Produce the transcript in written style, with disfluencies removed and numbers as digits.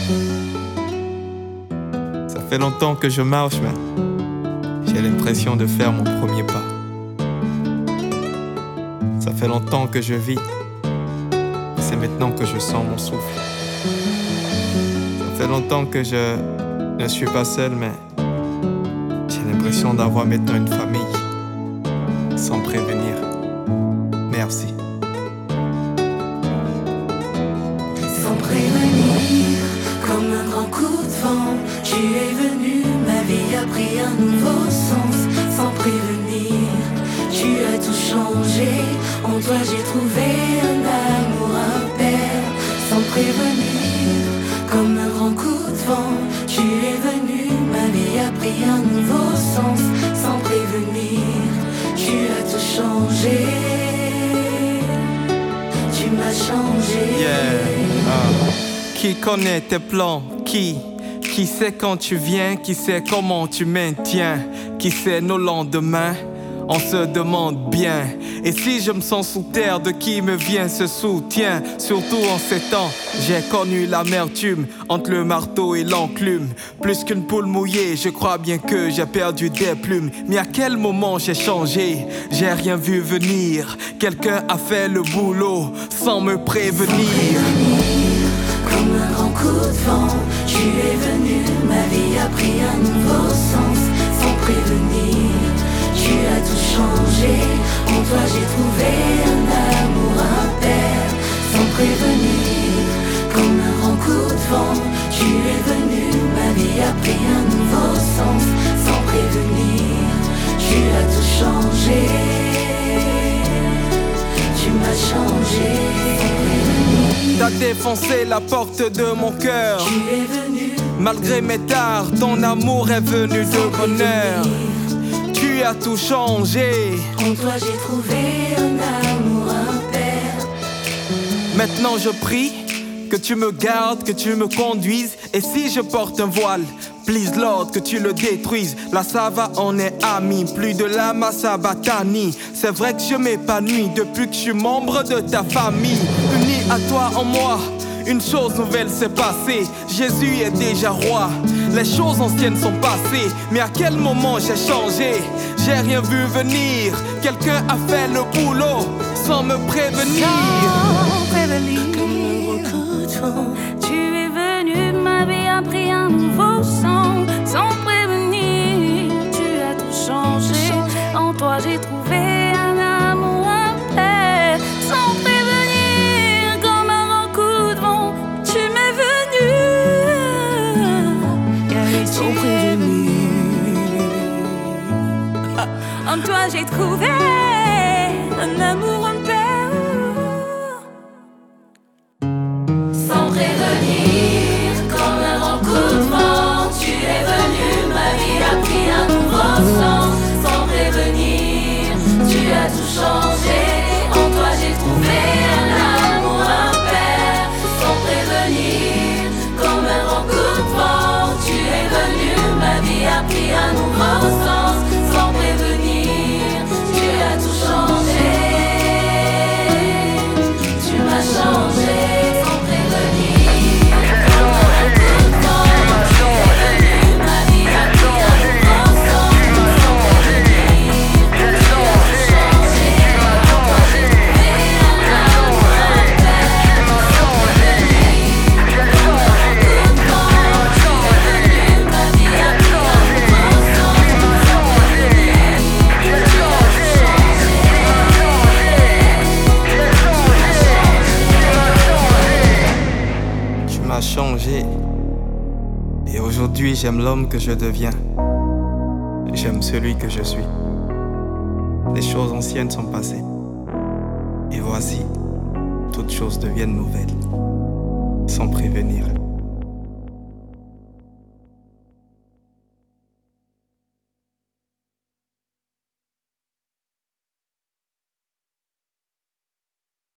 Ça fait longtemps que je marche, mais j'ai l'impression de faire mon premier pas. Ça fait longtemps que je vis, c'est maintenant que je sens mon souffle. Ça fait longtemps que je ne suis pas seul, mais j'ai l'impression d'avoir maintenant une famille. Sans prévenir. Merci. Sans prévenir, comme un grand coup de vent, tu es venu, ma vie a pris un nouveau sens. Sans prévenir, tu as tout changé. En toi j'ai trouvé un amour, un père. Sans prévenir, comme un grand coup de vent, tu es venu, ma vie a pris un nouveau sens. Sans prévenir, tu as tout changé. Tu m'as changé. Qui connaît tes plans? Qui sait quand tu viens? Qui sait comment tu maintiens? Qui sait nos lendemains? On se demande bien. Et si je me sens sous terre, de qui me vient ce soutien? Surtout en ces temps, j'ai connu l'amertume entre le marteau et l'enclume. Plus qu'une poule mouillée, je crois bien que j'ai perdu des plumes. Mais à quel moment j'ai changé? J'ai rien vu venir. Quelqu'un a fait le boulot sans me prévenir. Comme un grand coup de vent, tu es venu, ma vie a pris un nouveau sens. Sans prévenir, tu as tout changé. En toi j'ai trouvé un amour, un père. Sans prévenir, comme un grand coup de vent, tu es venu, ma vie a pris un nouveau sens. Sans prévenir, tu as tout changé. Tu m'as changé. T'as défoncé la porte de mon cœur. Tu es venu, malgré mes tares, ton amour est venu de bonheur. Tu as tout changé. En toi j'ai trouvé un amour, un père. Maintenant je prie que tu me gardes, que tu me conduises. Et si je porte un voile, please Lord, que tu le détruises. Là ça va, on est amis, plus de la Massabatani. C'est vrai que je m'épanouis depuis que je suis membre de ta famille. Uni à toi en moi, une chose nouvelle s'est passée. Jésus est déjà roi, les choses anciennes sont passées. Mais à quel moment j'ai changé? J'ai rien vu venir. Quelqu'un a fait le boulot sans me prévenir. Sans prévenir, comme un coup de vent, tu es venu, ma vie a pris un nouveau sens. Sans prévenir, tu as tout changé. En toi j'ai trouvé un amour, un père. Sans prévenir, comme un grand coup de vent, tu m'es venu. Sans prévenir, en toi j'ai trouvé un amour, un père. Sans prévenir, comme un grand coup de vent, tu es venu, ma vie a pris un nouveau sens. Sans prévenir, tu as tout changé. En toi j'ai trouvé un amour, un père. Sans prévenir, comme un grand coup de vent, tu es venu, ma vie a pris un nouveau sens. Sans prévenir, tu as tout changé. Tu m'as changé. Sans prévenir, comme un coup de vent, tu es venu, ma vie a pris un nouveau sens. Sans prévenir, tu as tout changé. En toi j'ai trouvé un amour, un père. Sans prévenir, comme un coup de vent, tu es venu, ma vie a pris un nouveau sens. Sans prévenir, tu as tout changé. Tu m'as changé. Et aujourd'hui j'aime l'homme que je deviens. J'aime celui que je suis. Les choses anciennes sont passées. Et voici, toutes choses deviennent nouvelles. Sans prévenir.